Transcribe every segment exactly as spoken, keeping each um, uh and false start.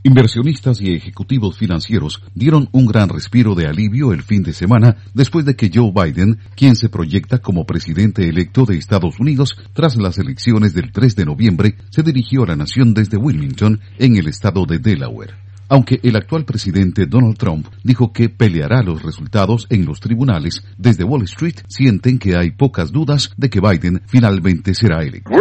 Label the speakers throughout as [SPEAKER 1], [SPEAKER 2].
[SPEAKER 1] Inversionistas y ejecutivos financieros dieron un gran respiro de alivio el fin de semana después de que Joe Biden, quien se proyecta como presidente electo de Estados Unidos tras las elecciones del tres de noviembre, se dirigió a la nación desde Wilmington, en el estado de Delaware. Aunque el actual presidente Donald Trump dijo que peleará los resultados en los tribunales, desde Wall Street sienten que hay pocas dudas de que Biden finalmente será electo.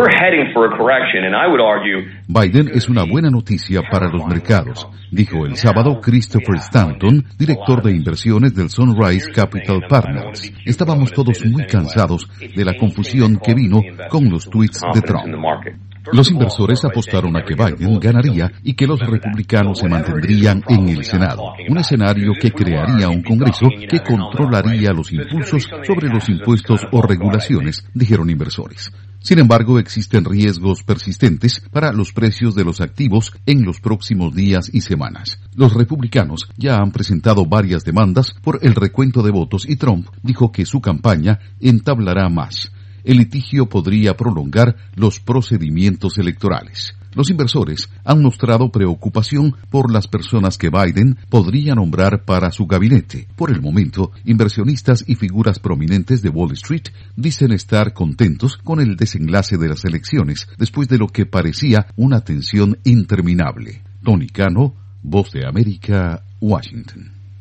[SPEAKER 1] Biden es una buena noticia para los mercados, dijo el sábado Christopher Stanton, director de inversiones del Sunrise Capital Partners. Estábamos todos muy cansados de la confusión que vino con los tweets de Trump. Los inversores apostaron a que Biden ganaría y que los republicanos se mantendrían en el Senado, un escenario que crearía un Congreso que controlaría los impulsos sobre los impuestos o regulaciones, dijeron inversores. Sin embargo, existen riesgos persistentes para los precios de los activos en los próximos días y semanas. Los republicanos ya han presentado varias demandas por el recuento de votos y Trump dijo que su campaña entablará más. El litigio podría prolongar los procedimientos electorales. Los inversores han mostrado preocupación por las personas que Biden podría nombrar para su gabinete. Por el momento, inversionistas y figuras prominentes de Wall Street dicen estar contentos con el desenlace de las elecciones, después de lo que parecía una tensión interminable. Tony Cano, Voz de América, Washington.